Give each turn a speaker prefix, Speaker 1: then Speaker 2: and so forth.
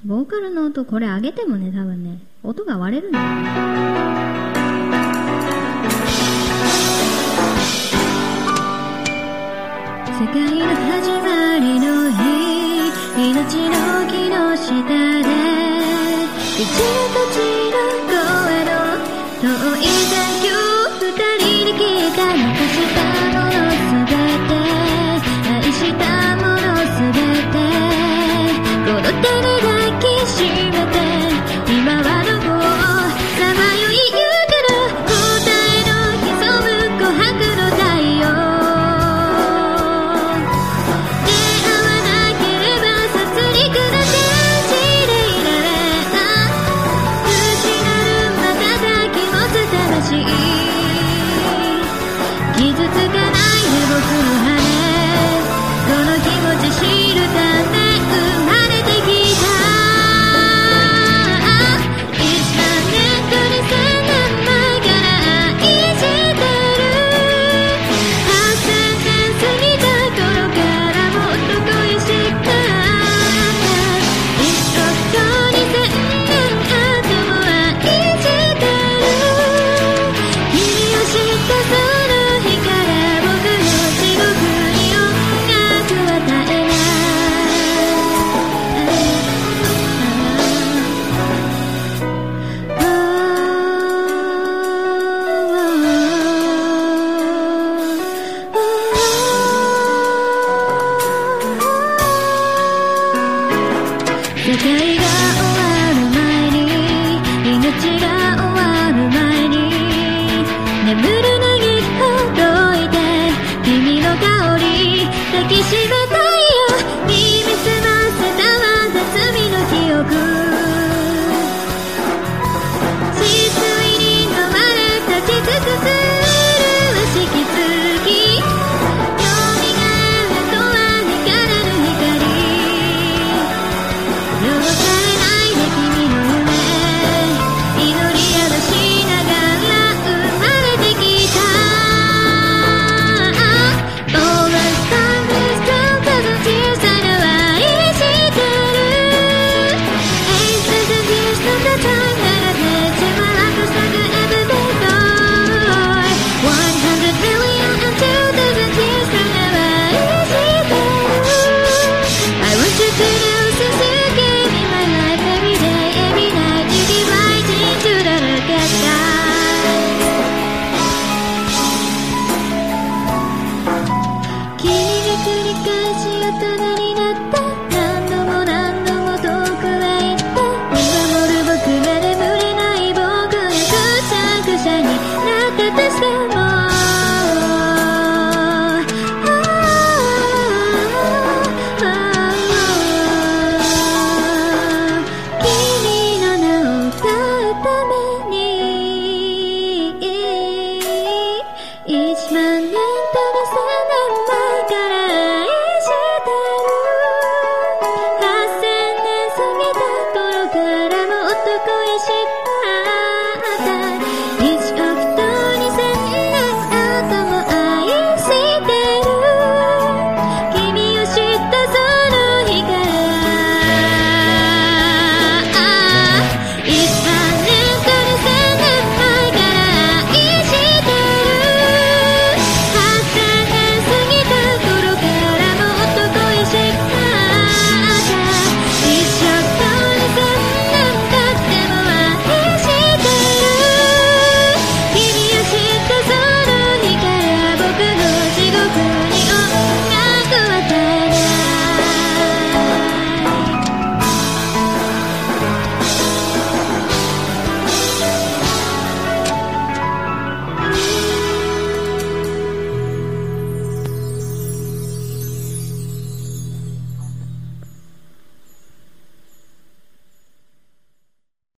Speaker 1: ボーカルの音これ上げてもね、多分ね音が割れるんだよね。世界の始まりの日、命の木の下で一たちの声の遠い残響、二人で聞いた残したものすべて、愛したものすべてこの手に抱きしめて、今はどこをさまよいゆくの答えの潜む琥珀の太陽、出会わなければ殺戮なんて知れいられた、失う瞬き持つ魂、傷つかないで僕の羽、この気持ち知るため生まれてきた。1万年と2000年前から愛してる、8000年過ぎた頃からもっと恋しかった。1億と2000年後も愛してる、君を知ったその日から僕の地獄に音楽は絶えない。世界